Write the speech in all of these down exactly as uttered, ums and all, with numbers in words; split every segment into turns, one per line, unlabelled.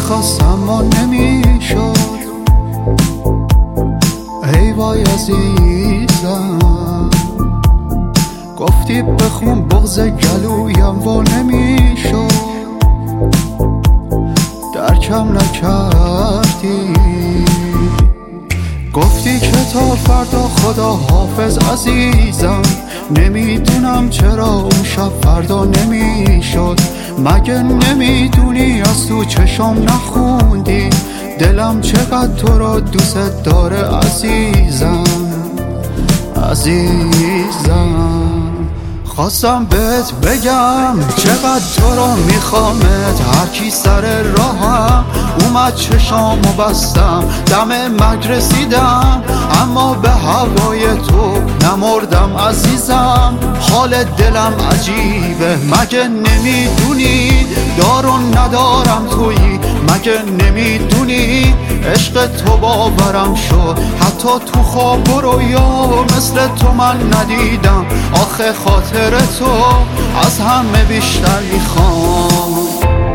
میخواستم و نمیشد. ای وای عزیزم، گفتی بخون بغض گلویم و نمیشد. درکم نکردی، گفتی که تا فردا خدا حافظ عزیزم. نمیدونم چرا اون شب فردا نمیشد. مگه نمیدونی از تو چشم نخوندی دلم چقدر تو را دوست داره عزیزم عزیزم. خواستم بهت بگم چقدر تو رو میخوامت. هر کی سر راهم اومد چشامو بستم، دم مرگ رسیدم اما به هوای تو نمردم عزیزم. حال دلم عجیبه، مگه نمیدونی دارو ندارم تویی؟ مگه نمیدونی عشق تو باورم شد؟ حتی تو خواب و رویا مثل تو من ندیدم. آخه خاطر تو از همه بیشتر میخوام.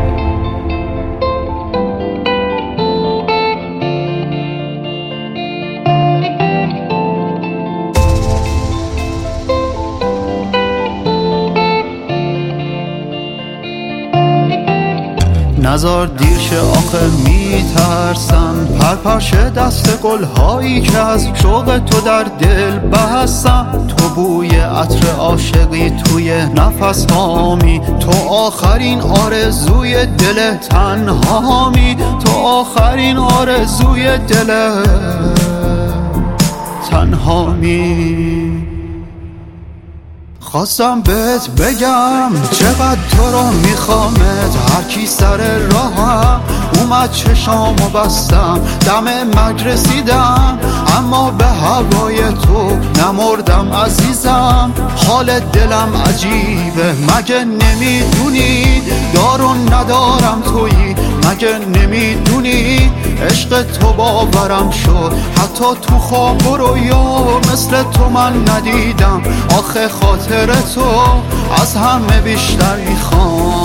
نزار دیر شه آخه میترسم، پرپرشه دست گلهایی که از شوق تو در دل بستم. تو بوی عطر عاشقی توی نفس هامی، تو آخرین آرزوی دل تنهامی، تو آخرین آرزوی دل تنهامی. خواستم بهت بگم چقدر تو رو میخوامت. هر کی سر راهم اومد چشامو بستم، دم مرگ رسیدم اما به هوای تو نمردم عزیزم. حال دلم عجیبه، مگه نمیدونی دارو ندارم تویی؟ مگه نمیدونی عشق تو باورم شد؟ حتی تو خواب و رویا مثل تو من ندیدم. آخه خاطر تو از همه بیشتر میخوام.